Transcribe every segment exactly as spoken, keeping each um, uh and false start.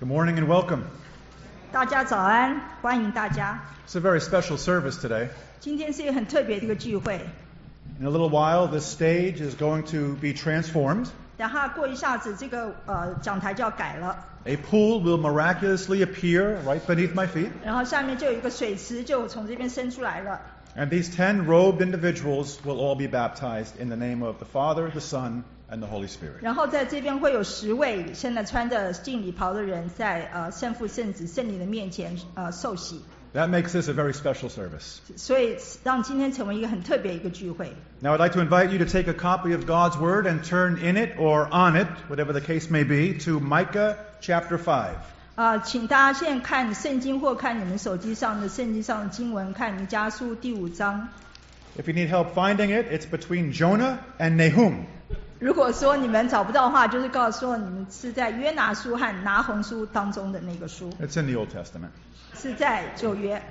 Good morning and welcome. 大家早安，欢迎大家。 It's a very special service today. 今天是一个很特别的一个聚会。 In a little while, this stage is going to be transformed. 等下过一下子，这个呃讲台就要改了。 A pool will miraculously appear right beneath my feet. 然后下面就有一个水池，就从这边伸出来了。 And these ten robed individuals will all be baptized in the name of the Father, the Son, and the Holy Spirit. 然后在这边会有十位现在穿着敬礼袍的人，在呃圣父、圣子、圣灵的面前呃受洗。 That makes this a very special service. 所以让今天成为一个很特别一个聚会。 Now, I'd like to invite you to take a copy of God's Word and turn in it or on it, whatever the case may be, to Micah chapter five. 啊、呃，请大家现在看圣经或看你们手机上的圣经上的经文，看弥迦书第五章。 If you need help finding it, it's between Jonah and Nahum. 如果说你们找不到的话，就是告诉我你们是在约拿书和拿红书当中的那个书。 It's in the Old Testament. 是在旧约。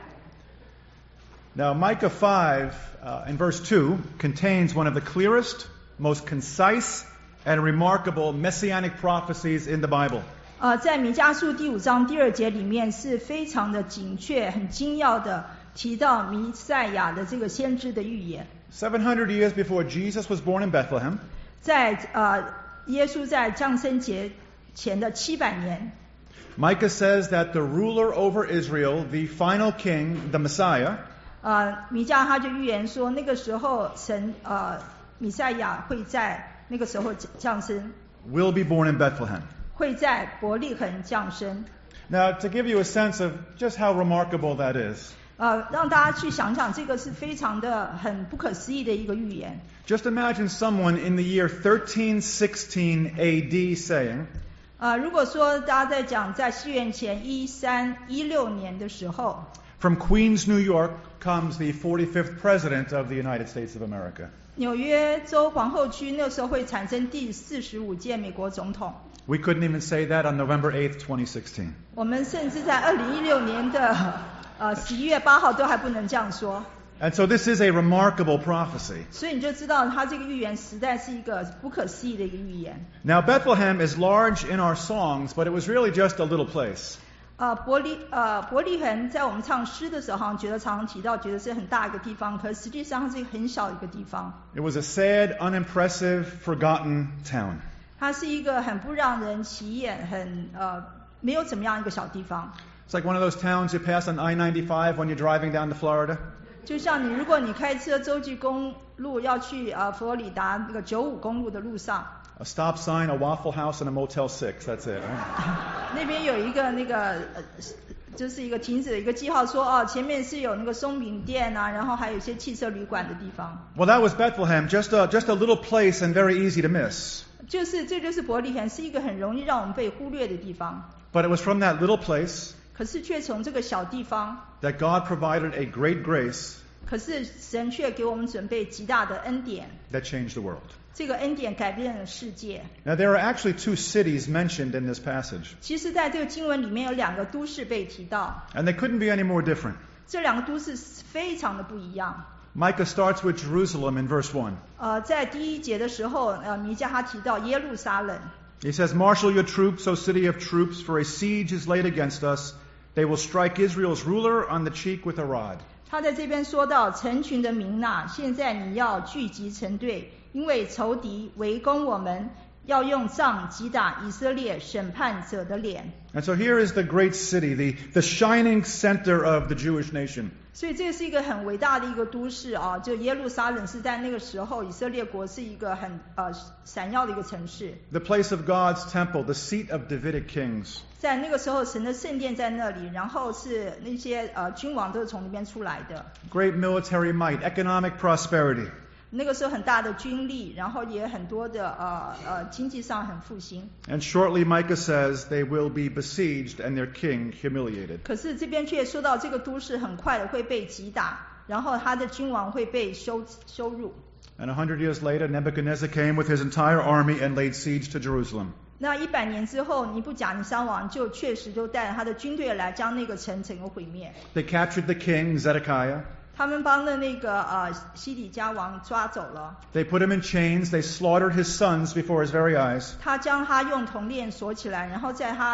Now, Micah five, uh, in verse two, contains one of the clearest, most concise, and remarkable messianic prophecies in the Bible. 呃，在弥迦书第五章第二节里面是非常的精确、很精要的提到弥赛亚的这个先知的预言。 Seven hundred years before Jesus was born in Bethlehem, 在呃耶稣在降生节前的七百年。 Micah says that the ruler over Israel, the final king, the Messiah, 呃，弥迦他就预言说，那个时候神呃弥赛亚会在那个时候降生， will be born in Bethlehem. 会在伯利恒降生。 Now, to give you a sense of just how remarkable that is, 呃，让大家去想想，这个是非常的很不可思议的一个预言。 just imagine someone in the year thirteen sixteen A D saying, 呃，如果说大家在讲在西元前一三一六年的时候， from Queens, New York, comes the forty-fifth president of the United States of America. 纽约州皇后区那时候会产生第四十五届美国总统。 We couldn't even say that on November eighth, twenty sixteen. 我们甚至在二零一六年的呃十一月八号都还不能这样说。 And so this is a remarkable prophecy. 所以你就知道他这个预言实在是一个不可思议的一个预言。 Now, Bethlehem is large in our songs, but it was really just a little place. 呃，伯利呃伯利恒在我们唱诗的时候，好像觉得常常提到，觉得是很大一个地方，可是实际上它是一个很小一个地方。 It was a sad, unimpressive, forgotten town. 它是一个很不让人起眼，很呃没有怎么样一个小地方。 It's like one of those towns you pass on I ninety-five when you're driving down to Florida. 就像你，如果你开车洲际公路要去呃佛罗里达那个九五公路的路上， A stop sign, a Waffle House, and a Motel six. That's it. Right? 那边有一个那个呃就是一个停止的一个记号说，哦前面是有那个松饼店啊，然后还有一些汽车旅馆的地方。 Well, that was Bethlehem, just a, just a little place and very easy to miss. 就是这就是伯利恒，是一个很容易让我们被忽略的地方。 But it was from that little place 可是却从这个小地方， that God provided a great grace 可是神却给我们准备极大的恩典。 that changed the world. 这个恩典改变了世界。 Now, there are actually two cities mentioned in this passage, 其实在这个经文里面有两个都市被提到， and they couldn't be any more different. 这两个都市非常的不一样。 Micah starts with Jerusalem in verse one. 呃，在第一节的时候，呃，弥迦他提到耶路撒冷， He says, Marshal your troops, O city of troops, for a siege is laid against us. They will strike Israel's ruler on the cheek with a rod. 他在这边说到成群的民呐，现在你要聚集成队，因为仇敌围攻我们，要用杖击打以色列审判者的脸。 And so here is the great city, the, the shining center of the Jewish nation. 所以这是一个很伟大的一个都市啊，就耶路撒冷是在那个时候以色列国是一个很呃闪耀的一个城市。 The place of God's temple, the seat of Davidic kings. 在那个时候，神的圣殿在那里，然后是那些呃君王都是从那边出来的。 Great military might, economic prosperity. 那个时候很大的军力，然后也很多的呃呃经济上很复兴。 And shortly Micah says they will be besieged and their king humiliated. 可是这边却说到这个都市很快的会被击打，然后他的君王会被羞羞辱。 And a hundred years later, Nebuchadnezzar came with his entire army and laid siege to Jerusalem. 那一百年之后，尼布甲尼撒王就确实就带着他的军队来将那个城整个毁灭。 They captured the king, Zedekiah. 他们帮了那个呃西底家王抓走了。 They put him in chains. They slaughtered his sons before his very eyes. 他将他用铜链锁起来，然后在他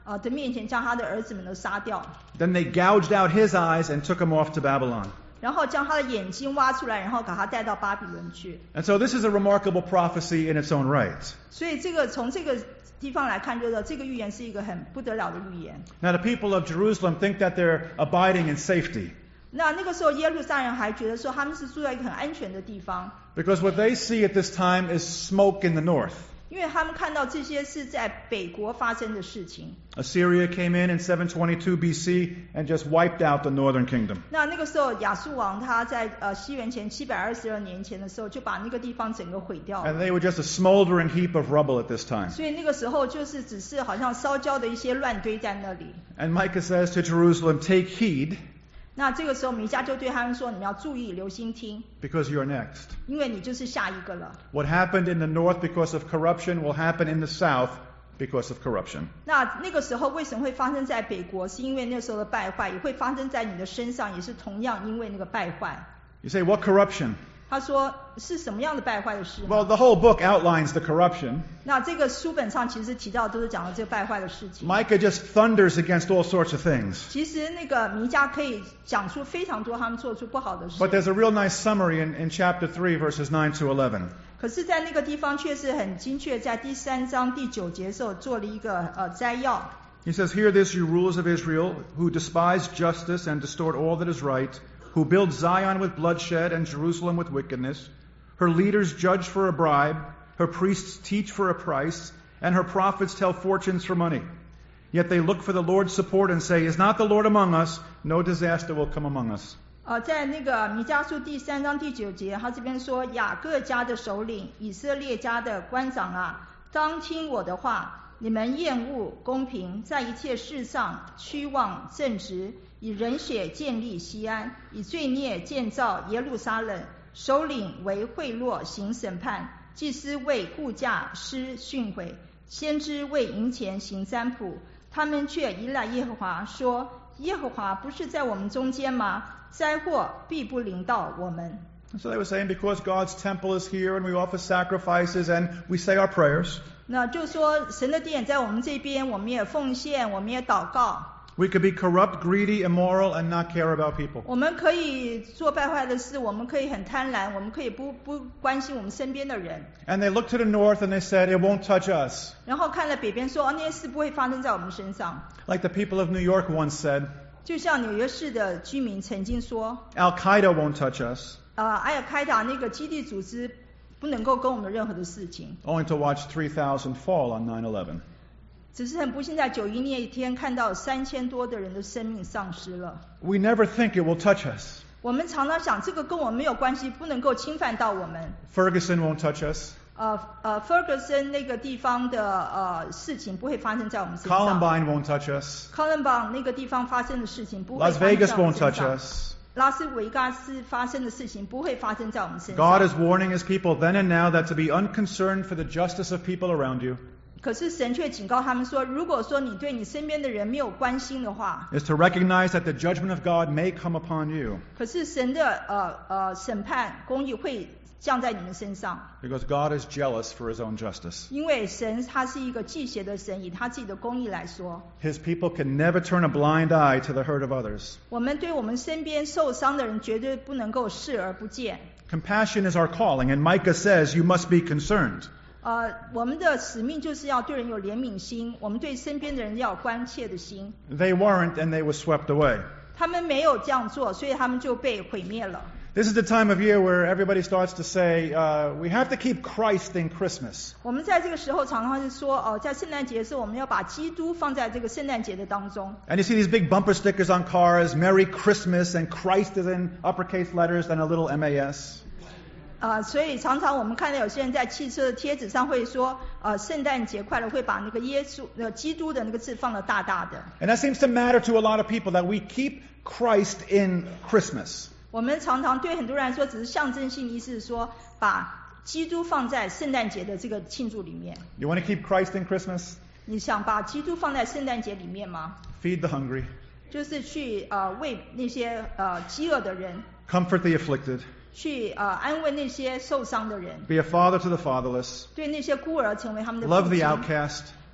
呃的面前，将他的儿子们都杀掉。 Then they gouged out his eyes and took him off to Babylon. 然后将他的眼睛挖出来，然后把他带到巴比伦去。 And so this is a remarkable prophecy in its own right. 所以这个从这个地方来看，就是这个预言是一个很不得了的预言。 Now the people of Jerusalem think that they're abiding in safety. 那那个时候耶路撒冷还觉得说他们是住在一个很安全的地方。 Because what they see at this time is smoke in the north. 因为他们看到这些是在北国发生的事情。 Assyria came in in seven twenty-two B C and just wiped out the northern kingdom. 那那个时候亚述王他在呃西元前七百二十二年前的时候就把那个地方整个毁掉了。 And they were just a smoldering heap of rubble at this time. 所以那个时候就是只是好像烧焦的一些乱堆在那里。 And Micah says to Jerusalem, take heed. 那这个时候弥迦就对他们说，你们要注意留心听， Because you're next. 因为你就是下一个了。 What happened in the north because of corruption will happen in the south because of corruption. 那那个时候为什么会发生在北国？是因为那时候的败坏，也会发生在你的身上，也是同样因为那个败坏。 You say, what corruption? 他说是什么样的败坏的事呢？ Well, the whole book outlines the corruption. 那这个书本上其实提到都是讲了这个败坏的事情。 Micah just thunders against all sorts of things. 其实那个弥迦可以讲出非常多他们做出不好的事。 But there's a real nice summary in, in chapter three, verses nine to eleven. 可是在那个地方却是很精确，在第三章第九节的时候做了一个呃摘要。 He says, hear this, you rulers of Israel, who despise justice and distort all that is right, who build Zion with bloodshed and Jerusalem with wickedness. Her leaders judge for a bribe, her priests teach for a price, and her prophets tell fortunes for money. Yet they look for the Lord's support and say, is not the Lord among us? No disaster will come among us. 呃，在那个弥迦书第三章第九节，他这边说，雅各家的首领，以色列家的官长啊，当听我的话，你们厌恶公平，在一切事上屈望正直，以人血建立西安，以罪孽建造耶路撒冷。首领为贿赂行审判，祭司为雇价施训诲，先知为银钱行占卜。他们却依赖耶和华，说：耶和华不是在我们中间吗？灾祸必不临到我们。 So they were saying, because God's temple is here and we offer sacrifices and we say our prayers, 那就说神的殿在我们这边，我们也奉献，我们也祷告。 we could be corrupt, greedy, immoral, and not care about people. 我们可以做败坏的事，我们可以很贪婪，我们可以不不关心我们身边的人。 And they looked to the north and they said, it won't touch us. 然后看了北边说，哦，那些事不会发生在我们身上。 Like the people of New York once said, 就像纽约市的居民曾经说， Al-Qaeda won't touch us. 呃，埃尔开达那个基地组织不能够跟我们任何的事情。 Only to watch three thousand fall on nine eleven. 只是很不幸，在九一那一天看到三千多的人的生命丧失了。 We never think it will touch us. 我们常常想，这个跟我们没有关系，不能够侵犯到我们。 Ferguson won't touch us. 呃呃 ，Ferguson 那个地方的呃事情不会发生在我们身上。 Columbine won't touch us. Columbine 那个地方发生的事情不会 Las 发生 Vegas 在我们 won't 身 touch 上。 us. 拉斯维加斯发生的事情不会发生在我们身上。 God is warning his people then and now that to be unconcerned for the justice of people around you 可是神却警告他们说，如果说你对你身边的人没有关心的话， is to recognize that the judgment of God may come upon you 可是神的呃呃审判公义会降在你们身上， because God is jealous for his own justice. 因为神他是一个忌邪的神，以他自己的公义来说， His people can never turn a blind eye to the hurt of others. 我们对我们身边受伤的人绝对不能够视而不见。 Compassion is our calling, and Micah says you must be concerned. 呃，我们的使命就是要对人有怜悯心，我们对身边的人要有关切的心。 They weren't, and they were swept away. 他们没有这样做，所以他们就被毁灭了。 This is the time of year where everybody starts to say, uh, we have to keep Christ in Christmas. 我们在这个时候常常是说，哦，在圣诞节的时候，我们要把基督放在这个圣诞节的当中。 And you see these big bumper stickers on cars, Merry Christmas, and Christ is in uppercase letters and a little M A S. 呃，所以常常我们看到有些人在汽车的贴纸上会说，呃，圣诞节快乐，会把那个耶稣、呃，基督的那个字放得大大的。 And that seems to matter to a lot of people, that we keep Christ in Christmas. 我们常常对很多人来说，只是象征性意思，说把基督放在圣诞节的这个庆祝里面。 You want to keep Christ in Christmas? 你想把基督放在圣诞节里面吗？ Feed the hungry. 就是去呃为那些呃饥饿的人， Comfort the afflicted. 去呃安慰那些受伤的人， Be a father to the fatherless. 对那些孤儿成为他们的 Love 父 the 亲， outcast.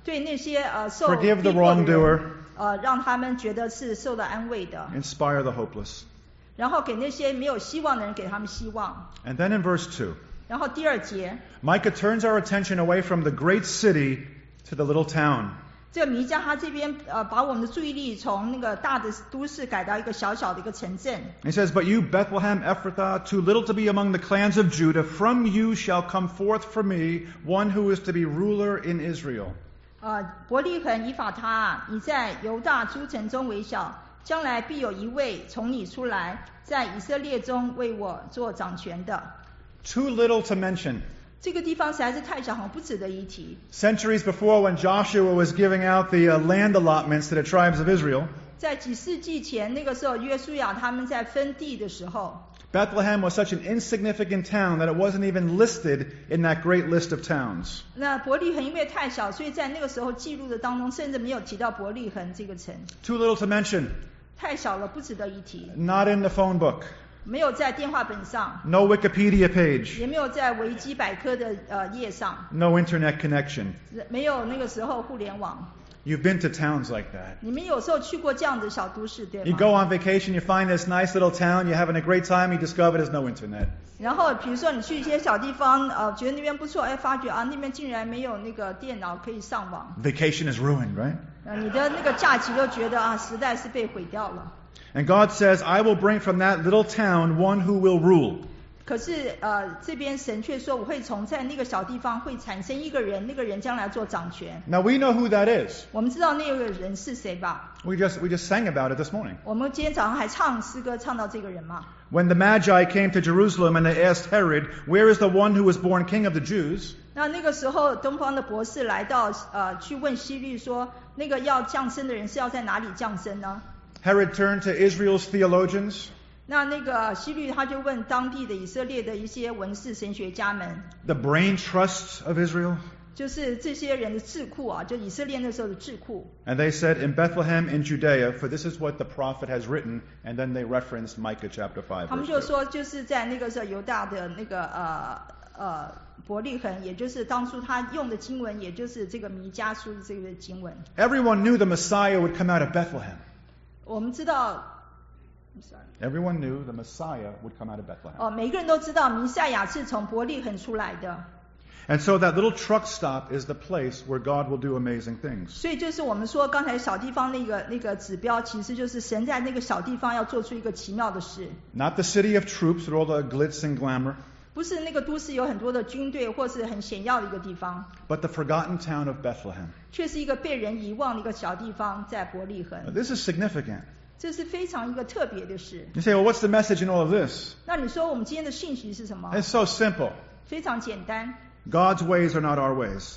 对那些呃受 Forgive 逼 the 迫的人 wrongdoer. 呃让他们觉得是受到安慰的， Inspire the hopeless. 然后给那些没有希望的人给他们希望。 And then in verse two, 然后第二节， Micah turns our attention away from the great city to the little town. 这个弥迦他这边呃把我们的注意力从那个大的都市改到一个小小的一个城镇。 He says, But you, Bethlehem Ephrathah, too little to be among the clans of Judah, from you shall come forth for me one who is to be ruler in Israel. 呃，伯利恒以法他啊，你在犹大诸城中为小，将来必有一位从你出来，在以色列中为我做掌权的。 Too little to mention. 这个地方实在是太小，很不值得一提。 Centuries before, when Joshua was giving out the uh, land allotments to the tribes of Israel, 在几世纪前，那个时候约书亚他们在分地的时候， Bethlehem was such an insignificant town that it wasn't even listed in that great list of towns. 那伯利恒因为太小，所以在那个时候记录的当中，甚至没有提到伯利恒这个城， Too little to mention. 太小了，不值得一提。 Not in the phone book. 没有在电话本上， No Wikipedia page. 也没有在维基百科的呃页上， No internet connection. 没有那个时候互联网。 You've been to towns like that. 你们有时候去过这样的小都市，对 You 吗？ go on vacation, you find this nice little town, you're having a great time, you discover there's no internet. 然后比如说你去一些小地方，呃，觉得那边不错，哎，发觉啊那边竟然没有那个电脑可以上网， Vacation is ruined, right? 呃，你的那个假期就觉得啊时代是被毁掉了。 And God says, I will bring from that little town one who will rule. 可是呃这边神却说，我会从在那个小地方会产生一个人，那个人将来做掌权。 Now we know who that is. 我们知道那个人是谁吧？ We just, we just sang about it this morning. 我们今天早上还唱诗歌唱到这个人嘛。 When the Magi came to Jerusalem and they asked Herod, Where is the one who was born king of the Jews? 那那个时候，东方的博士来到呃去问希律说，那个要降生的人是要在哪里降生呢？ Herod turned to Israel's theologians, 那那个希律他就问当地的以色列的一些文士神学家们， the brain trusts of Israel. 就是这些人的智库啊，就以色列那时候的智库。 And they said, In Bethlehem in Judea, for this is what the prophet has written. And then they referenced Micah chapter five. 他们 verse 就 two. 说，就是在那个时候犹大的那个呃呃伯利恒，也就是当初他用的经文，也就是这个弥迦书的这个经文。 Everyone knew the Messiah would come out of Bethlehem. 我们知道 ，sorry， Everyone knew the Messiah would come out of Bethlehem. 哦，每个人都知道弥赛亚是从伯利恒出来的。 And so that little truck stop is the place where God will do amazing things. 所以就是我们说刚才小地方那个那个指标，其实就是神在那个小地方要做出一个奇妙的事。 Not the city of troops with all the glitz and glamour, 不是那个都市有很多的军队或是很显要的一个地方， but the forgotten town of Bethlehem. 却是一个被人遗忘的一个小地方，在伯利 Now, 恒。 this is significant. 这是非常一个特别的事。 You say, well, what's the message in all of this? 那你说我们今天的信息是什么？ It's so simple. 非常简单 God's ways are not our ways.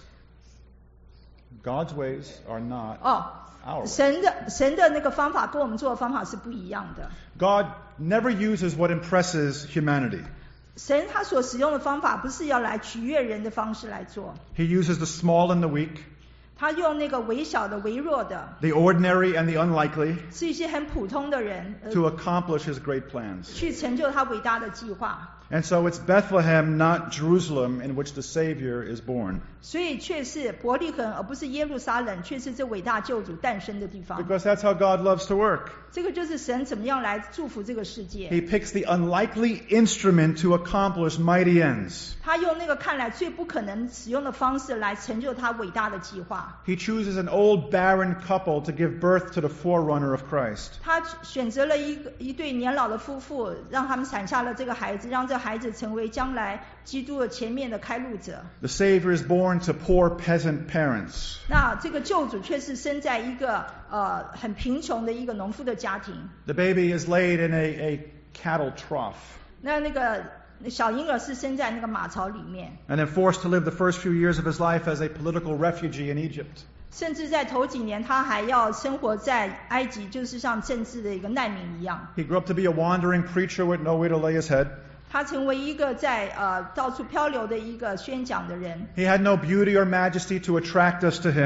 God's ways are not 哦。 our ways. 神的神的那个方法跟我们做的方法是不一样的。 God never uses what impresses humanity. 神他所使用的方法不是要来取悦人的方式来做， He uses the small and the weak, 他用那个微小的、微弱的， the ordinary and the unlikely, 是一些很普通的人，呃 to accomplish His great plans. 去成就他伟大的计划。 And so it's Bethlehem, not Jerusalem, in which the Savior is born. 所以却是伯利恒，而不是耶路撒冷，却是这伟大救主诞生的地方。 Because that's how God loves to work. 这个就是神怎么样来祝福这个世界。 He picks the unlikely instrument to accomplish mighty ends. 他用那个看来最不可能使用的方式来成就他伟大的计划。 He chooses an old barren couple to give birth to the forerunner of Christ. 他选择了一个一对年老的夫妇，让他们产下了这个孩子，让这孩子成为将来基督的前面的开路者。 The Savior is born to poor peasant parents. 那这个救主却是生在一个呃很贫穷的一个农夫的家庭。 The baby is laid in a, a cattle trough, 那那个小婴儿是生在那个马槽里面， and then forced to live the first few years of his life as a political refugee in Egypt. 甚至在头几年他还要生活在埃及，就是像政治的一个难民一样。 He grew up to be a wandering preacher with nowhere to lay his head. 他成为一个在呃到处漂流的一个宣讲的人。 He had no beauty or majesty to attract us to him.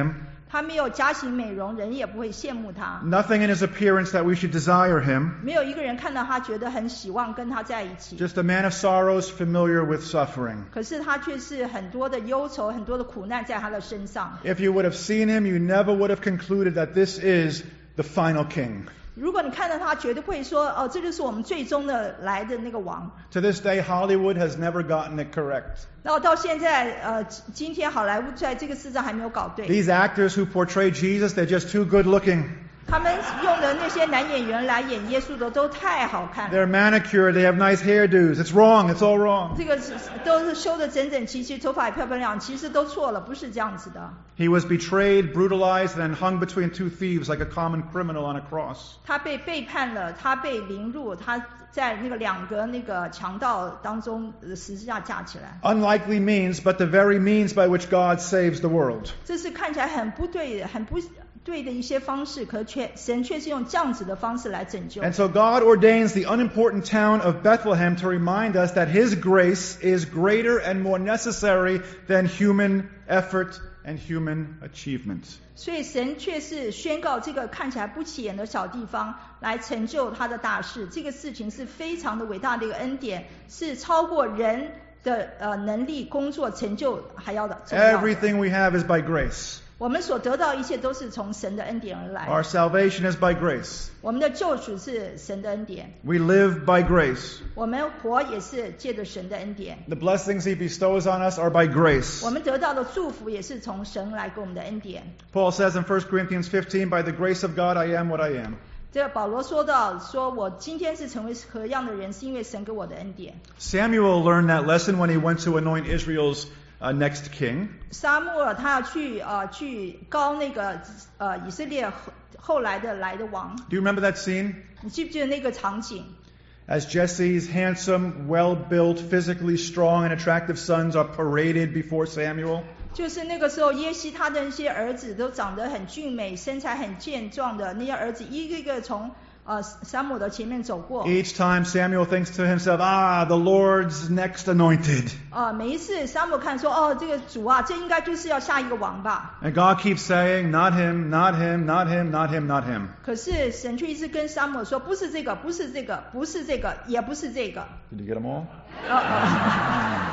他没有假行美容，人也不会羡慕他。 Nothing in his appearance that we should desire him. 没有一个人看到他觉得很喜望跟他在一起。 Just a man of sorrows, familiar with suffering. 可是他却是很多的忧愁，很多的苦难在他的身上。 If you would have seen him, you never would have concluded that this is the final king. 如果你看到他，绝对会说：“哦，这就是我们最终的来的那个王。” To this day, Hollywood has never gotten it correct. 然后到现在，呃，今天好莱坞在这个事上还没有搞对。 These actors who portray Jesus, they're just too good looking. 他们用的那些男演员来演耶稣的都太好看了。 They're manicured, they have nice hairdos. It's wrong, it's all wrong. 这个是都是修得整整齐齐，头发也漂漂亮，其实都错了，不是这样子的。 He was betrayed, brutalized, and hung between two thieves like a common criminal on a cross. 他被背叛了，他被凌辱，他在那个两个那个强盗当中呃十字架架起来。 Unlikely means, but the very means by which God saves the world. 这是看起来很不对、很不对的一些方式，可却神却是用这样子的方式来拯救。 And so God ordains the unimportant town of Bethlehem to remind us that His grace is greater and more necessary than human effort and human achievement. 所以神却是宣告这个看起来不起眼的小地方来成就他的大事，这个事情是非常的伟大的一个恩典，是超过人的呃能力、工作、成就还要的重要的。 Everything we have is by grace. 我们所得到一切都是从神的恩典而来。 Our salvation is by grace. 我们的救赎是神的恩典， We live by grace. 我们活也是借着神的恩典， The blessings He bestows on us are by grace. 我们得到的祝福也是从神来给我们的恩典。 Paul says in First Corinthians fifteen, by the grace of God I am what I am. 这个保罗说到，说我今天是成为何样的人，是因为神给我的恩典。 Samuel learned that lesson when he went to anoint Israel's uh, next king. 撒母耳他要去呃去高那个呃以色列后后来的来的王， Do you remember that scene? 你记不记得那个场景？ As Jesse's handsome, well-built, physically strong and attractive sons are paraded before Samuel. 就是那个时候，耶西他的那些儿子都长得很俊美，身材很健壮的那些儿子，一个一个从呃撒母耳的前面走过。 Each time Samuel thinks to himself, ah, the Lord's next anointed. 啊、每一次撒母耳看说，哦，这个主啊，这应该就是要下一个王吧。 And God keeps saying, not him, not him, not him, not him, not him. 可是神却一直跟撒母耳说，不是这个，不是这个，不是这个，也不是这个。 Did you get them all? 呃呃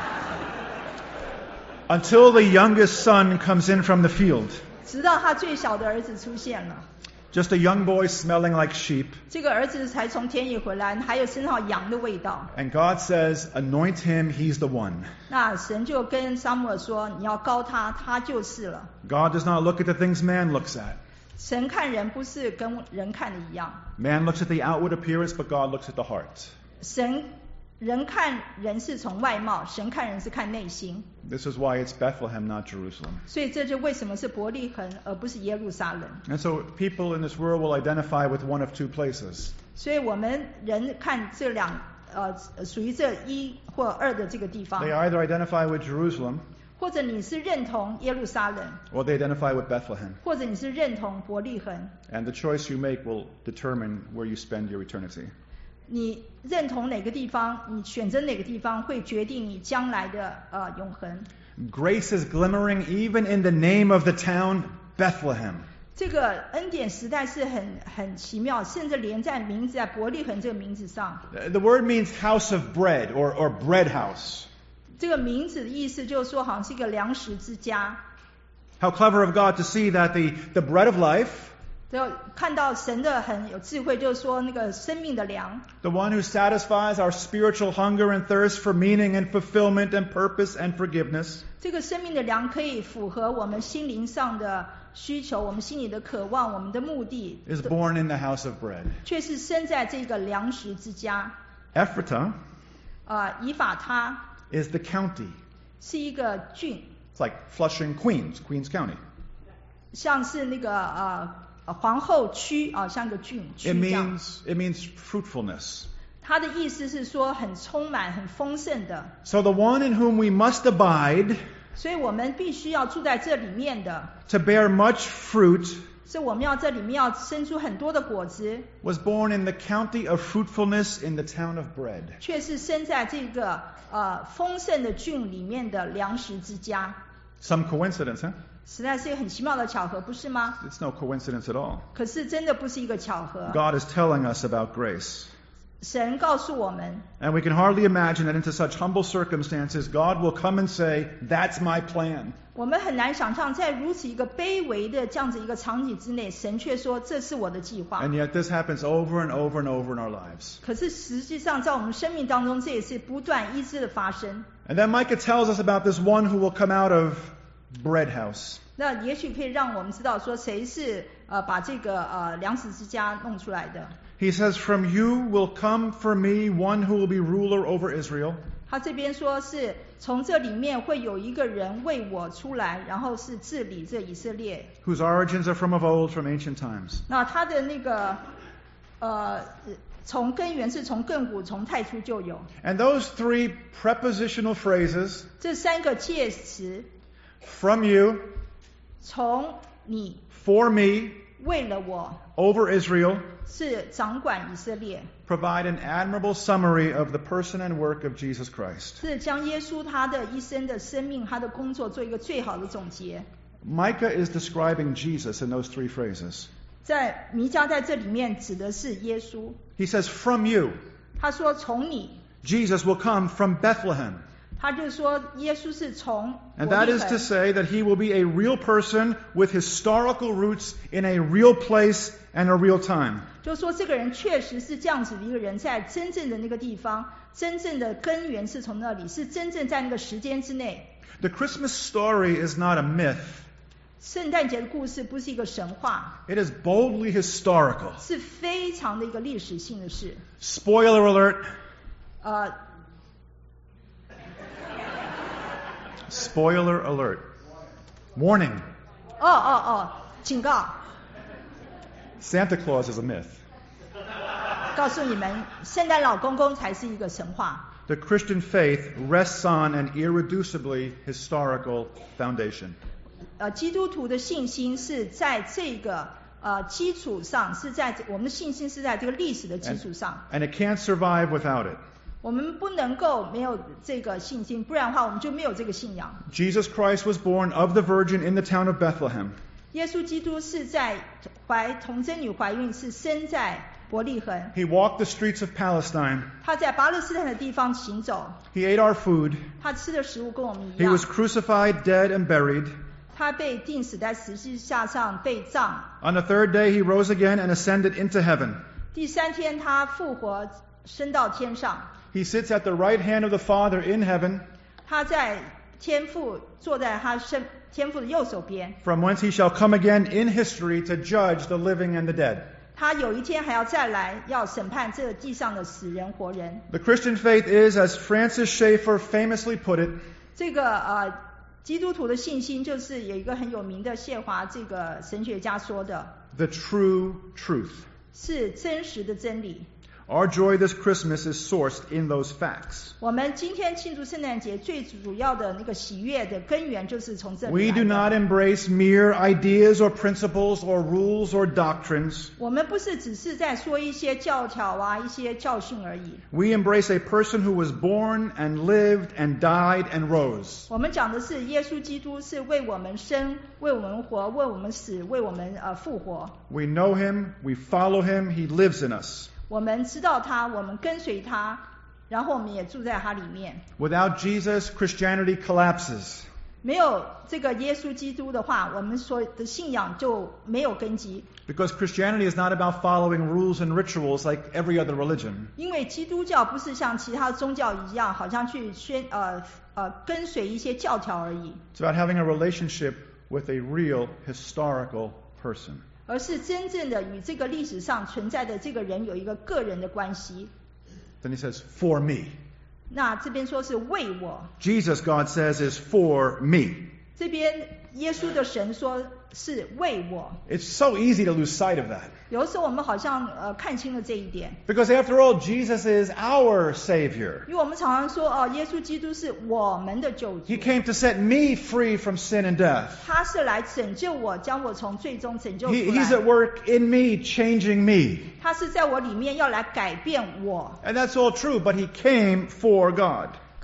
Until the youngest son comes in from the field. 直到他最小的儿子出现了。 Just a young boy smelling like sheep. 这个儿子才从田野回来，还有身上羊的味道。 And God says, anoint him, he's the one. 那神就跟撒母耳说：“你要膏他，他就是了。 God does not look at the things man looks at. ” 神看人不是跟人看的一样， Man looks at the outward appearance, but God looks at the heart. 神人看人是从外貌，神看人是看内心。 This is why it's Bethlehem, not Jerusalem. 所以这就为什么是伯利恒而不是耶路撒冷。 And so people in this world will identify with one of two places. 所以我们人看这两呃属于这一或二的这个地方 They，either identify with Jerusalem 或者你是认同耶路撒冷， or they identify with Bethlehem. 或者你是认同伯利恒。 And the choice you make will determine where you spend your eternity. 你认同哪个地方，你选择哪个地方，会决定你将来的呃永恒。 Grace is glimmering even in the name of the town Bethlehem. 这个恩典时代是很很奇妙，甚至连在名字在伯利恒这个名字上， The word means house of bread or, or bread house. 这个名字的意思就是说，好像是一个粮食之家。 How clever of God to see that the, the bread of life, 就看到神的很有智慧，就是说那个生命的粮， the one who satisfies our spiritual hunger and thirst for meaning and fulfillment and purpose and forgiveness, 这个生命的粮可以符合我们心灵上的需求，我们心里的渴望，我们的目的， is born in the house of bread. 却是生在这个粮食之家。 Ephrata 啊、以法他 is the county. 是一个郡， It's like Flushing, Queens, Queens County. 像是那个呃呃皇后区啊、像个郡 It 区这样。 means, it means fruitfulness. 它的意思是说很充满、很丰盛的， So the one in whom we must abide 所以我们必须要住在这里面的， to bear much fruit 是我们要这里面要生出很多的果子， was born in the county of fruitfulness in the town of bread. 却是生在这个呃丰盛的郡里面的粮食之家。 Some coincidence, huh? 实在是一个很奇妙的巧合，不是吗？ It's no coincidence at all. 可是真的不是一个巧合。 God is telling us about grace. 神告诉我们， And we can hardly imagine that into such humble circumstances, God will come and say, "That's my plan." 我们很难想象在如此一个卑微的这样子一个场景之内，神却说这是我的计划。 And yet this happens over and over and over in our lives. 可是实际上在我们生命当中，这也是不断一直的发生。 And then Micah tells us about this one who will come out of bread house. 那也许可以让我们知道说谁是呃把这个呃粮食之家弄出来的。 He says, "From you will come for me one who will be ruler over Israel." 他这边说是从这里面会有一个人为我出来，然后是治理这以色列。 Whose origins are from of old, from ancient times. 那他的那个呃从根源是从亘古从太初就有。 And those three prepositional phrases, 这三个介词， from you, 从你 for me, 为了我 over Israel, 是掌管以色列， provide an admirable summary of the person and work of Jesus Christ. 是将耶稣他的一生的生命、他的工作做一个最好的总结。 Micah is describing Jesus in those three phrases. 在弥迦在这里面指的是耶稣， He says, "From you." 他说从你， Jesus will come from Bethlehem. 他就说耶稣是从 And 伯 that 利 is to 恒， say that he will be a real person with historical roots in a real place and a real time. 就说这个人确实是这样子的一个人，在真正的那个地方，真正的根源是从那里，是真正在那个时间之内。 The Christmas story is not a myth. 圣诞节的故事不是一个神话， It is boldly historical. 是非常的一个历史性的事。 Spoiler alert. 呃， Spoiler alert. Warning. 哦哦哦，警告， Santa Claus is a myth. 告诉你们，圣诞老公公才是一个神话。 The Christian faith rests on an irreducibly historical foundation. 呃，基督徒的信心是在这个呃基础上，是在我们的信心是在这个历史的基础上。 And it can't survive without it. 我们不能够没有这个信心，不然的话我们就没有这个信仰。 Jesus Christ was born of the Virgin in the town of Bethlehem. 耶稣基督是在怀童贞女怀孕，是生在伯利恒。 He walked the streets of Palestine. 他在巴勒斯坦的地方行走， He ate our food. 他吃的食物跟我们一 He 样。 was crucified, dead, and buried. 他被钉死在十字架上，被葬。 On the third day, he rose again and ascended into heaven. 第三天他复活，升到天上。 He sits at the right hand of the Father in heaven, 他在天父坐在他身天父的右手边。 from whence he shall come again in history to judge the living and the dead. 他有一天还要再来，要审判这地上的死人活人。 The Christian faith is, as Francis Schaeffer famously put it, 这个呃，基督徒的信心就是有一个很有名的谢华这个神学家说的， the true truth. 是真实的真理。 Our joy this Christmas is sourced in those facts. 我们今天庆祝圣诞节最主要的那个喜悦的根源就是从这里 We 来 do 的。 not embrace mere ideas or principles or rules or doctrines. 我们不是只是在说一些教条啊、一些教训而已。 We embrace a person who was born and lived and died and rose. 我们讲的是耶稣基督是为我们生、为我们活、为我们死、为我们呃复活。 We know him, we follow him, he lives in us. 我们知道他，我们跟随他，然后我们也住在他里面。 Without Jesus, Christianity collapses. 没有这个耶稣基督的话，我们所的信仰就没有根基。 Because Christianity is not about following rules and rituals like every other religion. 因为基督教不是像其他宗教一样，好像去宣呃呃跟随一些教条而已， It's about having a relationship with a real historical person. 而是真正的与这个历史上存在的这个人有一个个人的关系。 Then he says, "For me." 那这边说是为我， Jesus, God says, is for me. 这边耶稣的神说是为我。 It's so easy to lose sight of that. 有的时候我们好像呃看清了这一点， Because after all, Jesus is our Savior. 因为我们常常说哦，耶稣基督是我们的救主 He，came to set me free from sin and death. 他是来拯救我，将我从最终拯救出 He, he's at 来。 work in me, changing me. 他是在我里面要来改变我。 And that's all true, but he came for God.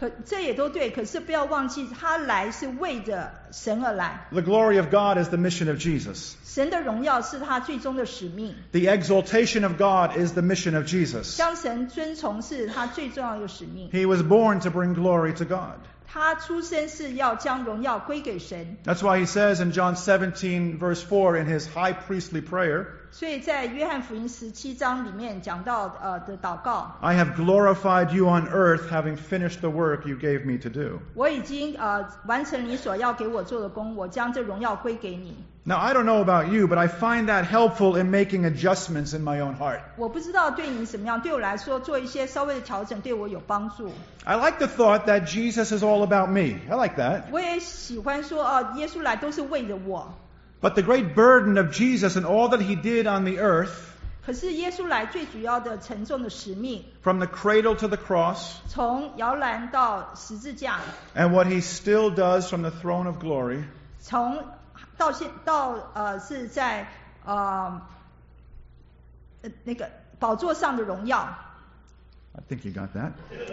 可这也都对，可是不要忘记，他来是为着神而来。 The glory of God is the mission of Jesus. 神的荣耀是他最终的使命。 The exaltation of God is the mission of Jesus. 将神尊崇是他最重要的使命。 He was born to bring glory to God. 他出生是要将荣耀归给神。 That's why he says in John seventeen verse four in his high priestly prayer, 所以在约翰福音十七章里面讲到呃的祷告， I have glorified you on earth, having finished the work you gave me to do. 我已经呃完成你所要给我做的工，我将这荣耀归给你。 Now, I don't know about you, but I find that helpful in making adjustments in my own heart. 我不知道对你怎么样，对我来说做一些稍微的调整对我有帮助。 I like the thought that Jesus is all about me. I like that. 我也喜欢说哦，耶稣来都是为了我。 But the great burden of Jesus and all that he did on the earth, 可是耶稣来最主要的沉重的使命， from the cradle to the cross, 从摇篮到十字架， and what he still does from the throne of glory, 从到现到呃是在呃呃那个宝座上的荣耀。 I think you got that.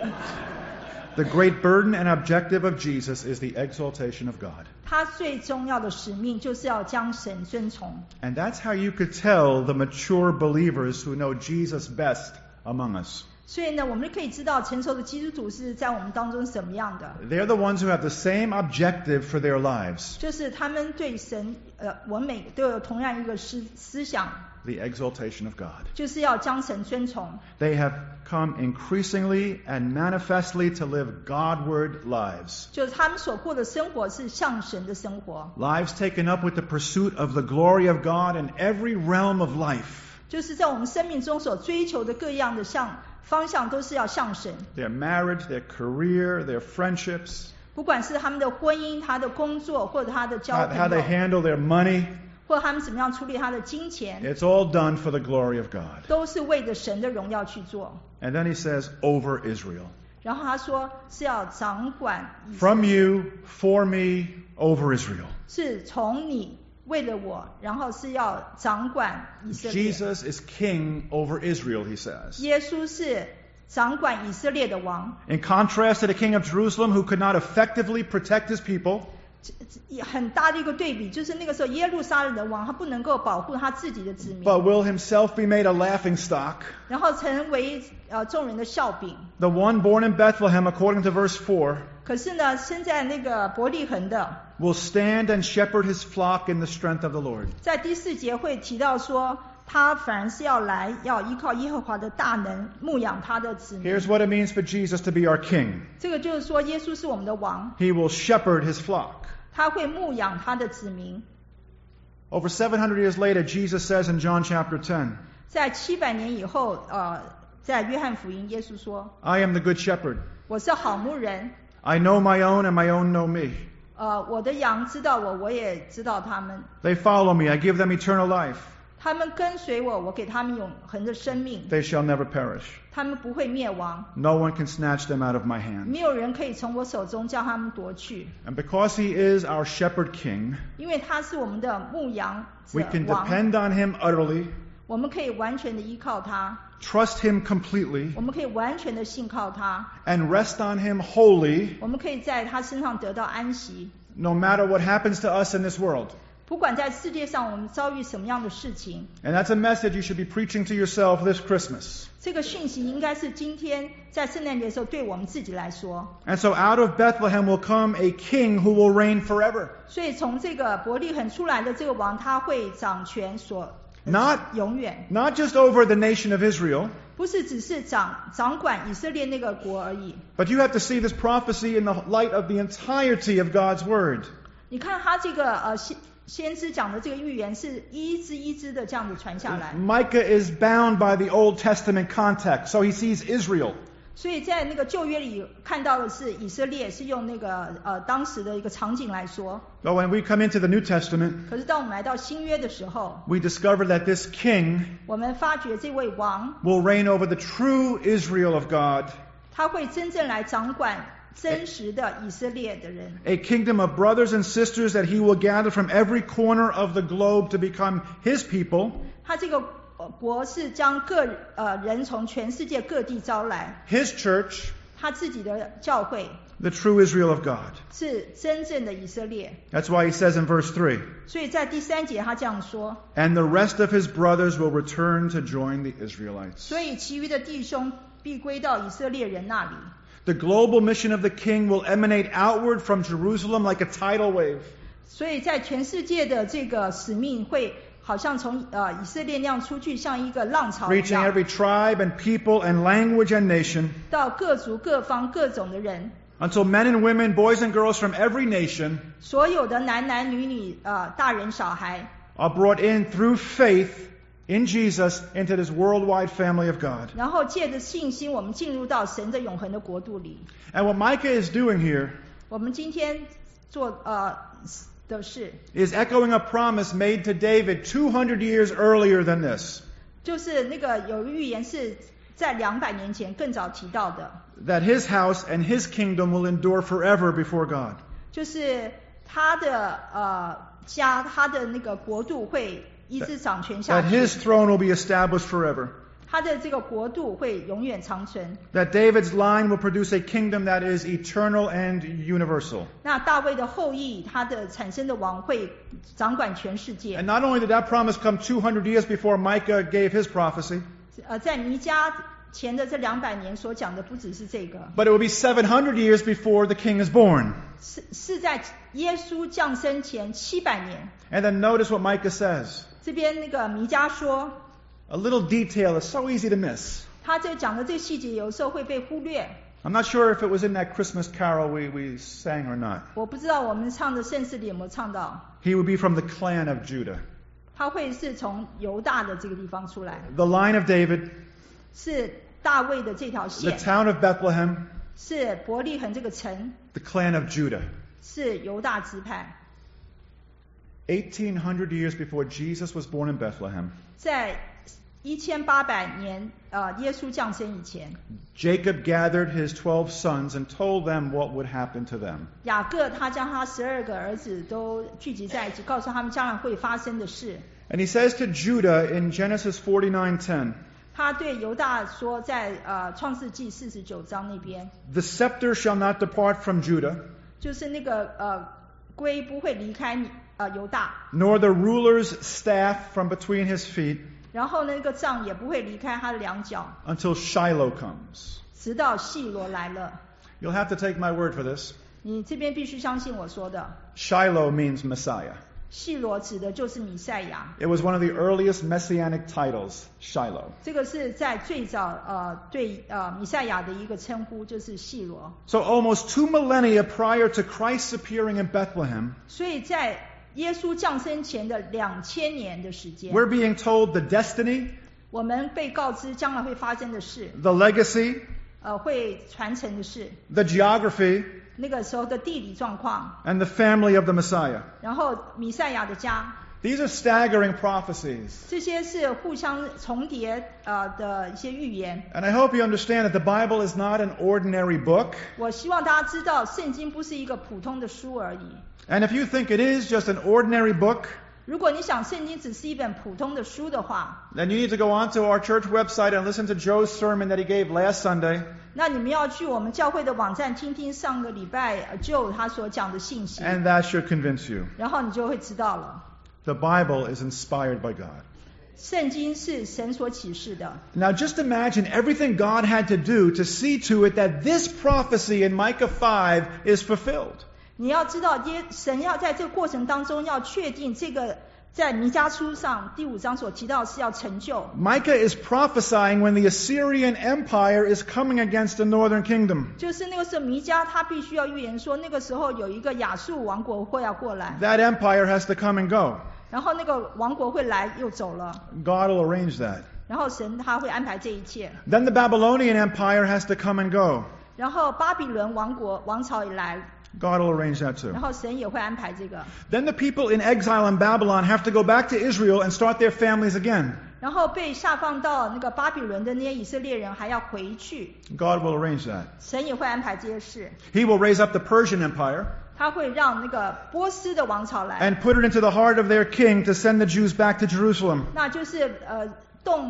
The great burden and objective of Jesus is the exaltation of God. 他最重要的使命就是要将神尊崇。 And that's how you could tell the mature believers who know Jesus best among us. 所以呢，我们可以知道成熟的基督徒是在我们当中什么样的。 They're the ones who have the same objective for their lives, 就是他们对神，呃，我们每个都有同样一个思思想， the exaltation of God. 就是要将神尊崇。 They have come increasingly and manifestly to live Godward lives. 就是他们所过的生活是向神的生活， Lives taken up with the pursuit of the glory of God in every realm of life. 就是在我们生命中所追求的各样的向方向都是要向神。 Their marriage, their career, their friendships, 不管是他们的婚姻、他的工作，或者他的交 how, 朋 how they 友， handle their money, 或者他们怎么样处理他的金钱， it's all done for the glory of God. 都是为着神的荣耀去做。 And then he says, over Israel. 然后他说是要掌管以色 From 列， you, for me, over Israel. 是从你为了我，然后是要掌管以色列。 Jesus is king over Israel, he says. 耶稣是掌管以色列的王。 In contrast to the king of Jerusalem, who could not effectively protect his people, 很大的一个对比，就是那个时候耶路撒冷的王，他不能够保护他自己的子民， but will himself be made a laughing stock. 然后成为呃众人的笑柄。 The one born in Bethlehem, according to verse four, 可是呢，生在那个伯利恒的， will stand and shepherd his flock in the strength of the Lord. 在第四节会提到说，他反而是要来，要依靠耶和华的大能牧养他的子民。 Here's what it means for Jesus to be our king. 这个就是说，耶稣是我们的王， He will shepherd his flock. 他会牧养他的子民。 Over seven hundred years later, Jesus says in John chapter ten, 在七百年以后，呃，在约翰福音，耶稣说 I am the good shepherd. 我是好牧人， I know my own and my own know me. 呃，我的羊知道我，我也知道他们， They follow me. I give them eternal life. 他们跟随我，我给他们永恒的生命， They shall never perish. 他们不会灭亡， No one can snatch them out of my hand. 没有人可以从我手中将他们夺去， And because he is our shepherd king, 因为他是我们的牧羊者 we can 王， depend on him utterly, 我们可以完全的依靠他， trust him completely, 我们可以完全的信靠他， and rest on him wholly, 我们可以在他身上得到安息。 no matter what happens to us in this world. 不管在世界上我们遭遇什么样的事情， And that's a message you should be preaching to yourself this Christmas. 这个讯息应该是今天在圣诞节的时候对我们自己来说。 And so out of Bethlehem will come a king who will reign forever. 所以从这个伯利恒出来的这个王，他会掌权所 Not, 永远， not just over the nation of Israel, 不是只是掌掌管以色列那个国而已。 but you have to see this prophecy in the light of the entirety of God's word. 你看他这个呃先先知讲的这个预言是一支一支的这样子传下来， Micah is bound by the Old Testament context, so he sees Israel. 所以在那个旧约里看到的是以色列，是用那个呃当时的一个场景来说。 But when we come into the New Testament, 可是当我们来到新约的时候， we discover that this king 我们发觉这位王 will reign over the true Israel of God, 他会真正来掌管真实的以色列的人， a kingdom of brothers and sisters that he will gather from every corner of the globe to become his people, 他这个呃国是将各呃人从全世界各地招来， his church, 他自己的教会 the true Israel of God. 是真正的以色列。 That's why he says in verse three, 所以在第三节他这样说， and the rest of his brothers will return to join the Israelites. 所以其余的弟兄必归到以色列人那里。 The global mission of the king will emanate outward from Jerusalem like a tidal wave. 所以在全世界的这个使命会好像从呃以色列那样出去，像一个浪潮一 Reaching 样， every tribe and people and language and nation, 到各族各方各种的人， until men and women, boys and girls from every nation 所有的男男女女呃大人小孩， are brought in through faith in Jesus into this worldwide family of God. 然后借着信心，我们进入到神的永恒的国度里。 And what Micah is doing here 我们今天做呃的事， is echoing a promise made to David two hundred years earlier than this, 就是那个有预言是在两百年前更早提到的， that his house and his kingdom will endure forever before God. 就是他的呃家，他的那个国度会一直掌权下 That 去， his throne will be established forever. 他的这个国度会永远长存。 That David's line will produce a kingdom that is eternal and universal. 那大卫的后裔，他的产生的王会掌管全世界 And。not only did that promise come two hundred years before Micah gave his prophecy, 呃，在弥迦前的这两百年所讲的不只是这个， but it will be seven hundred years before the king is born. 是是在耶稣降生前七百年。 And then notice what Micah says. 这边那个弥迦说， A little detail is so easy to miss. 他这讲的这个细节有时候会被忽略。 I'm not sure if it was in that Christmas carol we, we sang or not. 我不知道我们唱的圣诗里有没有唱到， He would be from the clan of Judah. 他会是从犹大的这个地方出来， The line of David, 是大卫的这条 the 线， town of Bethlehem, 是伯利恒这个城， the clan of Judah. 是犹大支派。 eighteen hundred years before Jesus was born in Bethlehem, 在一千八百年，呃，耶稣降生以前， Jacob gathered his twelve sons and told them what would happen to them. 雅各他将他十二个儿子都聚集在一起，告诉他们将来会发生的事。 And he says to Judah in Genesis forty-nine ten, 他对犹大说在，呃创世纪四十九章那边， the scepter shall not depart from Judah, 就是那个呃圭不会离开你呃犹大， nor the ruler's staff from between his feet, 然后那个杖也不会离开他的两脚， until Shiloh comes. 直到细罗来了。 You'll have to take my word for this. 你这边必须相信我说的， Shiloh means Messiah. 细罗指的就是弥赛亚。 It was one of the earliest messianic titles, Shiloh. 这个是在最早呃对呃弥赛亚的一个称呼，就是细罗。 So almost two millennia prior to Christ's appearing in Bethlehem, 所以在耶稣降生前的两千年的时间， we're being told the destiny, 我们被告知将来会发生的事， the legacy, 呃，会传承的事， the geography, 那个时候的地理状况， and the family of the Messiah. 然后弥赛亚的家， These are staggering prophecies. 这些是互相重叠呃的一些预言。 And I hope you understand that the Bible is not an ordinary book. 我希望大家知道，圣经不是一个普通的书而已。 And if you think it is just an ordinary book, 如果你想圣经只是一本普通的书的话， then you need to go onto our church website and listen to Joe's sermon that he gave last Sunday. 那你们要去我们教会的网站听听上个礼拜呃 Joe 他所讲的信息， And that should convince you. 然后你就会知道了。 The Bible is inspired by God. 圣经是神所启示的。 Now just imagine everything God had to do to see to it that this prophecy in Micah five is fulfilled. 你要知道耶神要在这个过程当中要确定这个在弥迦书上第五章所提到的是要成就。 Micah is prophesying when the Assyrian Empire is coming against the northern kingdom. 就是那个时候弥迦他必须要预言说，那个时候有一个亚述王国会要过来， That empire has to come and go. 然后那个王国会来又走了， God will arrange that. 然后神他会安排这一切。 Then the Babylonian Empire has to come and go. 然后巴比伦王国王朝也来， God will arrange that 然 too. 后神也会安排这个。 Then the people in exile in Babylon have to go back to Israel and start their families again. 然后被下放到那个巴比伦的那些以色列人还要回去， God will arrange that. 神也会安排这些事。 He will raise up the Persian Empire 他会让那个波斯的王朝来， and put it into the heart of their king to send the Jews back to Jerusalem. 那就是呃动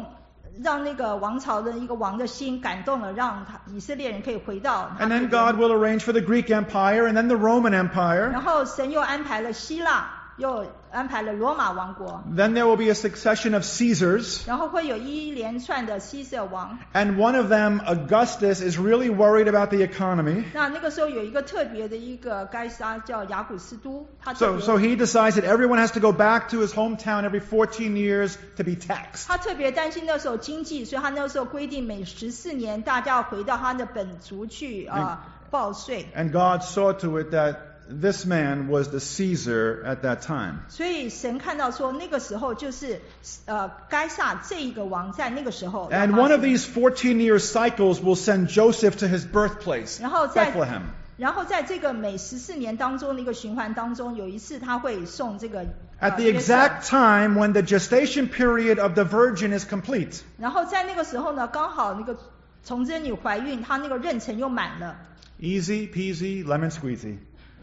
让那个王朝的一个王的心感动了，让他以色列人可以回到他 And 那 then 边。 God will arrange for the Greek Empire and then the Roman Empire. 然后神又安排了希腊，又安排了罗马王国， Then there will be a succession of Caesars. 然后会有一连串的希色王。 And one of them, Augustus, is really worried about the economy. 那那个时候有一个特别的一个该杀叫雅古斯都，他特 So, 别 so he decides that everyone has to go back to his hometown every fourteen years to be taxed. 他特别担心那时候经济，所以他那时候规定每十四年大家要回到他的本族去啊、呃、报税。 And God saw to it that this man was the Caesar at that time. 所以神看到说那个时候就是呃该撒这一个王在那个时候。 And one of these fourteen-year cycles will send Joseph to his birthplace, 然后在 Bethlehem. 然后在这个每十四年当中的一个循环当中，有一次他会送这个 At 呃 the 约瑟 exact time when the gestation period of the virgin is complete. 然后在那个时候呢，刚好那个童贞女怀孕，她那个妊娠又满了。 Easy peasy, lemon squeezy.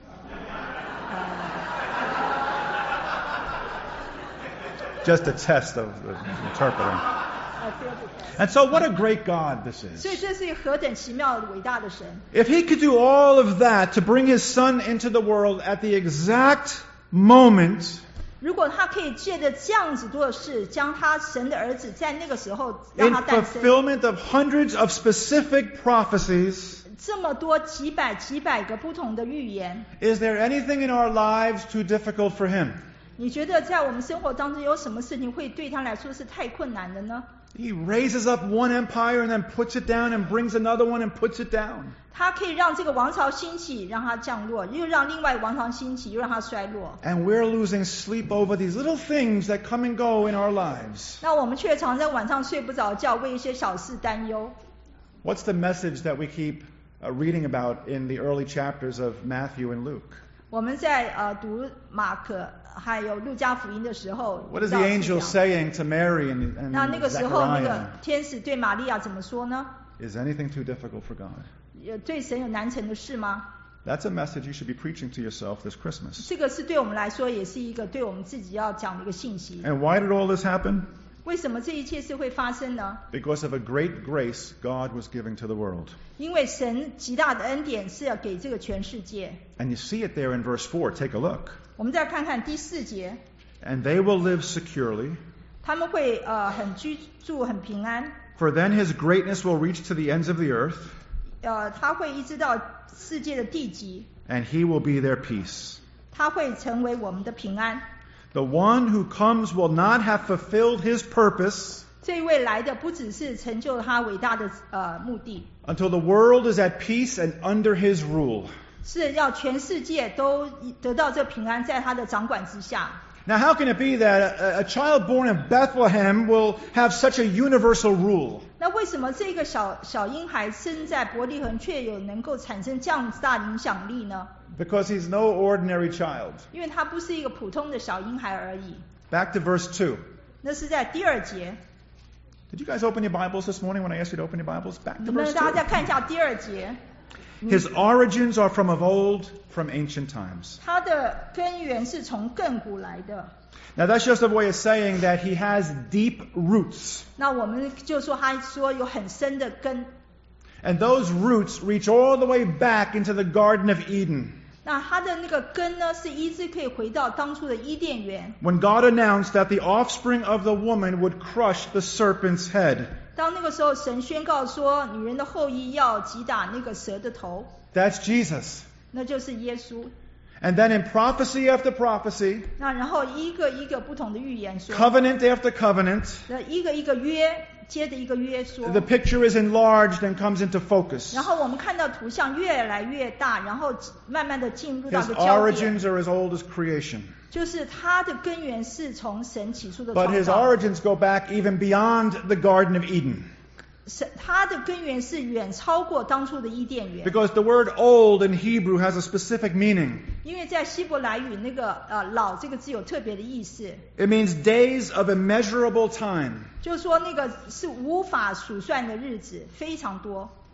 Just a test of the interpreting. 呃，对对对。 And so what a great God this 所以 is. 这是一个何等奇妙伟大的神！ If he could do all of that to bring his son into the world at the exact moment 如果他可以借着这样子多的事，将他神的儿子在那个时候让 in 他诞生， fulfillment of hundreds of specific prophecies, 这么多几百几百个不同的预言， is there anything in our lives too difficult for him? 你觉得在我们生活当中有什么事情会对他来说是太困难的呢？ He raises up one empire and then puts it down and brings another one and puts it down. 他可以让这个王朝兴起，让它降落，又让另外王朝兴起，又让它衰落。 And we're losing sleep over these little things that come and go in our lives. 那我们却常在晚上睡不着觉，为一些小事担忧。 What's the message that we keep uh, reading about in the early chapters of Matthew and Luke? 我们在呃读马可还有路加福音的时候， What is the 知道是 angel 这样 saying to Mary and, 那那 and 个时候，那 Zechariah? 个天使对玛利亚怎么说呢？ Is anything too difficult for God? 有对神有难成的事吗？ That's a message you should be preaching to yourself this Christmas. 这个是对我们来说，也是一个对我们自己要讲的一个信息。 And why did all this happen? 为什么这一切是会发生呢？ Because of a great grace God was giving to the world. 因为神极大的恩典是要给这个全世界。 And you see it there in verse four. Take a look. 我们再看看第四节， And they will live securely, 他们会呃很居住很平安， for then his greatness will reach to the ends of the earth, 呃他会一直到世界的地极， and he will be their peace. 他会成为我们的平安。 The one who comes will not have fulfilled his purpose 这一位来的不只是成就他伟大的呃目的， until the world is at peace and under his rule. 是要全世界都得到这平安，在他的掌管之下。 Now, how can it be that a, a child born in Bethlehem will have such a universal rule? 那为什么这个小小婴孩生在伯利恒却有能够产生这样子大的影响力呢？ Because he's no ordinary child. 因为他不是一个普通的小婴孩而已。 Back to verse two. 那是在第二节， Did you guys open your Bibles this morning when I asked you to open your Bibles? Back 你 to 们 verse 大家再 two. 看一下第二节， His origins are from of old, from ancient times. 它的根源是从亘古来的。 Now, that's just a way of saying that he has deep roots. 那我们就说他说有很深的根， And those roots reach all the way back into the Garden of Eden, 那他的那个根呢，是一直可以回到当初的伊甸园。 when God announced that the offspring of the woman would crush the serpent's head. 当那个时候，神宣告说，女人的后裔要击打那个蛇的头， That's Jesus. 那就是耶稣。 And then in prophecy after prophecy, 那然后一个一个不同的预言说， covenant after covenant, 那一个一个约接着一个约说， the picture is enlarged and comes into focus. 然后我们看到图像越来越大，然后慢慢的进入到 His 个焦点， origins are as old as creation. 就是它的根源是从神起初的 But 创 his 造。 origins go back even beyond the Garden of Eden. 神它的根源是远超过当初的伊甸园， Because the word old in Hebrew has a specific meaning. 因为在希伯来语那个呃老这个字有特别的意思， It means days of immeasurable time. 就是说那个是无法数算的日子，非常多。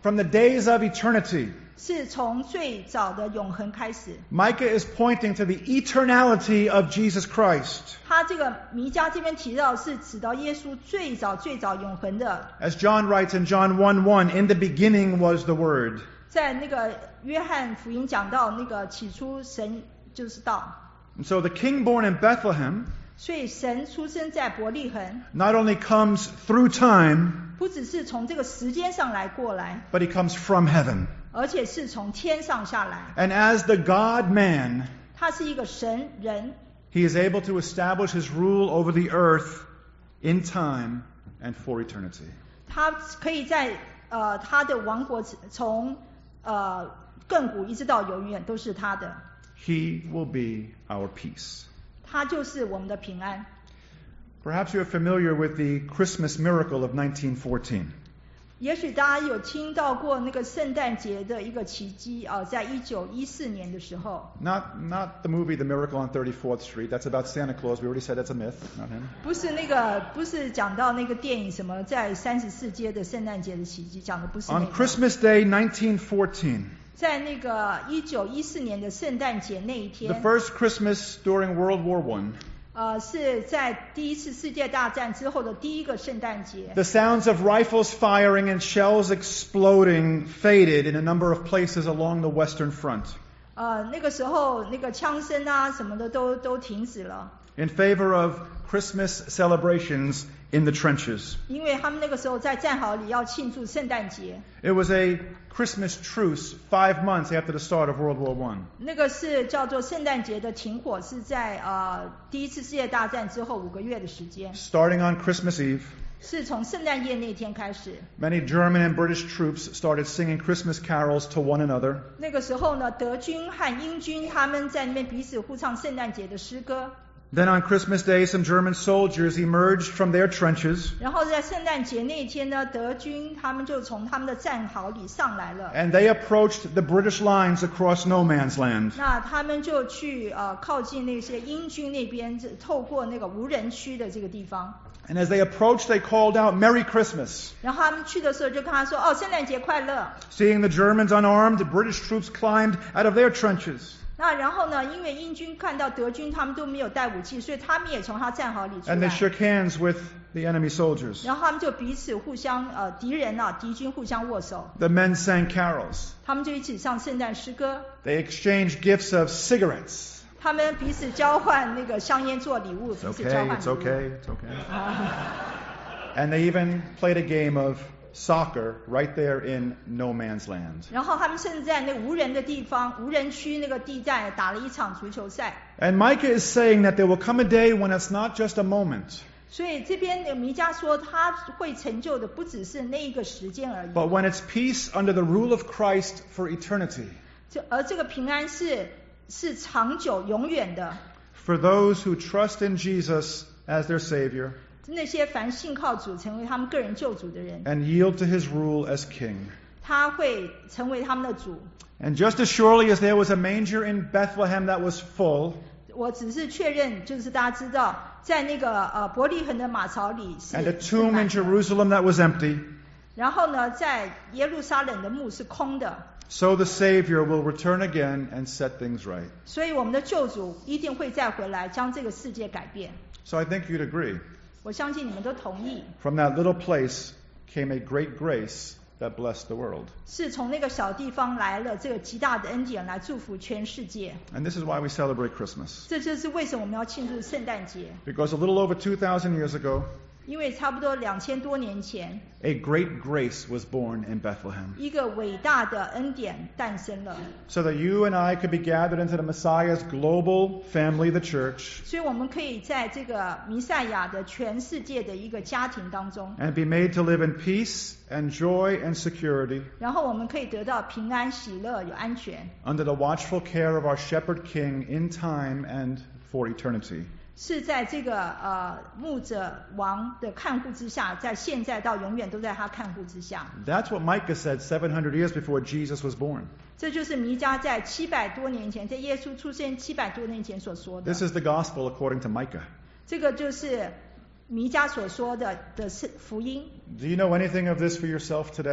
from the days of eternity. 是从最早的永恒开始。 Micah is pointing to the eternality of Jesus Christ. 他这个弥迦这边提到是指到耶稣最早最早永恒的。 As John writes in John one one, in the beginning was the Word. 在那个约翰福音讲到那个起初神就是道。 And so the king born in Bethlehem, 所以神出生在伯利恒， not only comes through time, 不只是从这个时间上来过来， but he comes from heaven. 而且是从天上下来。 And as the God-man, 他是一个神人， he is able to establish his rule over the earth in time and for eternity. 他可以在呃他的王国从呃亘古一直到永远都是他的。 He will be our peace. 他就是我们的平安。 Perhaps you're familiar with the Christmas miracle of nineteen fourteen. 也许大家有听到过那个圣诞节的一个奇迹啊、呃，在一九一四年的时候。 Not not the movie The Miracle on thirty-fourth Street. That's about Santa Claus. We already said that's a myth. Not him. 不是那个，不是讲到那个电影什么在三十四街的圣诞节的奇迹，讲的不是那 On 个。 Christmas Day nineteen fourteen, 在那个一九一四年的圣诞节那一 the 天， first Christmas during World War One, 呃，是在第一次世界大战之后的第一个圣诞节。 the sounds of rifles firing and shells exploding faded in a number of places along the Western Front, 呃，那个时候那个枪声啊什么的都都停止了， in favor of Christmas celebrations in the trenches. 因为他们那个时候在战壕里要庆祝圣诞节。 It was a Christmas truce five months after the start of World War One. 那个是叫做圣诞节的停火，是在呃第一次世界大战之后五个月的时间， Starting on Christmas Eve, 是从圣诞夜那天开始。 many German and British troops started singing Christmas carols to one another. 那个时候呢，德军和英军他们在那边彼此互唱圣诞节的诗歌。 Then on Christmas Day, some German soldiers emerged from their trenches, 然后在圣诞节那一天呢，德军他们就从他们的战壕里上来了。 and they approached the British lines across no man's land. 那他们就去呃靠近那些英军那边，透过那个无人区的这个地方。 And as they approached, they called out, "Merry Christmas!" 然后他们去的时候就跟他说：“哦，圣诞节快乐。” Seeing the Germans unarmed, the British troops climbed out of their trenches, 那然后呢，因为英军看到德军他们都没有带武器，所以他们也从他战壕里出 and they 来。 shook hands with the enemy soldiers. 然后他们就彼此互相呃敌人啊敌军互相握手， The men sang carols. 他们就一起唱圣诞诗歌。 They exchanged gifts of cigarettes. 他们彼此交换那个香烟做礼物， It's 彼此交 okay, 换 it's 礼物。 okay, it's okay. 啊 And they even played a game of soccer right there in no man's land. 然后他们甚至在那个无人的地方、无人区那个地带打了一场足球赛。 And Micah is saying that there will come a day when it's not just a moment, 所以这边的弥迦说，他会成就的不只是那一个时间而已， but when it's peace under the rule of Christ for eternity. 就而这个平安是是长久、永远的。 For those who trust in Jesus as their Savior 那些凡信靠主、成为他们个人救主的人， and yield to His rule as King. 他会成为他们的主。 And just as surely as there was a manger in Bethlehem that was full, 我只是确认，就是大家知道，在那个呃伯利恒的马槽里是 and a 是 tomb 满 in 的， Jerusalem that was empty, 然后呢，在耶路撒冷的墓是空的， so the Savior will return again and set things right. 所以我们的救主一定会再回来，将这个世界改变。 So I think you'd agree. 我相信你们都同意， From that little place came a great grace that blessed the world. 是从那个小地方来了这个极大的恩典来祝福全世界。 And this is why we celebrate Christmas. 这就是为什么我们要庆祝圣诞节， Because a little over two thousand years ago, 因为差不多两千多年前， a great grace was born in Bethlehem. 一个伟大的恩典诞生了， So that you and I could be gathered into the Messiah's global family, the church, 所以我们可以在这个弥赛亚的全世界的一个家庭当中， and be made to live in peace and joy and security 然后我们可以得到平安、喜乐、有安全， under the watchful care of our shepherd king in time and for eternity. 是在这个呃牧者王的看护之下，在现在到永远都在他看护之下。 That's what Micah said seven hundred years before Jesus was born. 这就是弥迦在七百多年前，在耶稣出生七百多年前所说的。 This is the gospel according to Micah. 这个就是弥迦所说的的是福音。 Do you know anything of this for yourself today?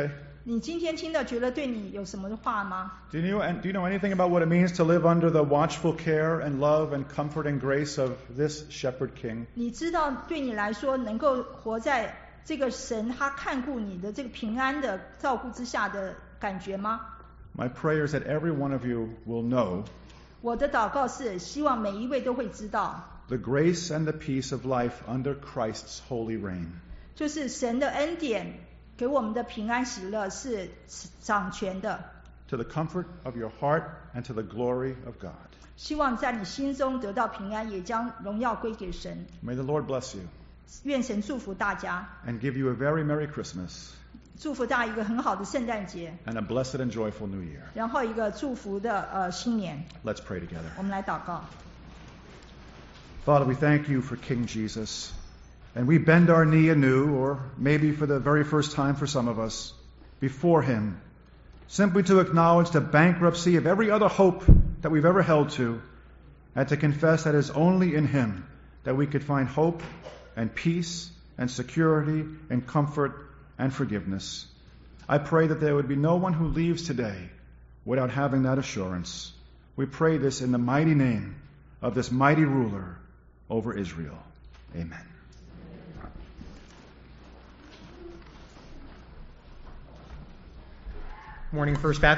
你今天听的觉得对你有什么话吗？ Do you, know, do you know anything about what it means to live under the watchful care and love and comfort and grace of this shepherd king? 你知道对你来说能够活在这个神他看顾你的这个平安的照顾之下的感觉吗？ My prayer is that every one of you will know 我的祷告是希望每一位都会知道 the grace and the peace of life under Christ's holy reign. 就是神的恩典给我们的平安喜乐是掌权的， To the comfort of your heart and to the glory of God. 希望在你心中得到平安，也将荣耀归给神。 May the Lord bless you 愿神祝福大家， and give you a very Merry Christmas 祝福大家一个很好的圣诞节， and a blessed and joyful New Year. 然后一个祝福的呃新年。 Let's pray together. 我们来祷告。 Father, we thank you for King Jesus. And we bend our knee anew, or maybe for the very first time for some of us, before him, simply to acknowledge the bankruptcy of every other hope that we've ever held to, and to confess that it is only in him that we could find hope and peace and security and comfort and forgiveness. I pray that there would be no one who leaves today without having that assurance. We pray this in the mighty name of this mighty ruler over Israel. Amen. Morning, First Baptist.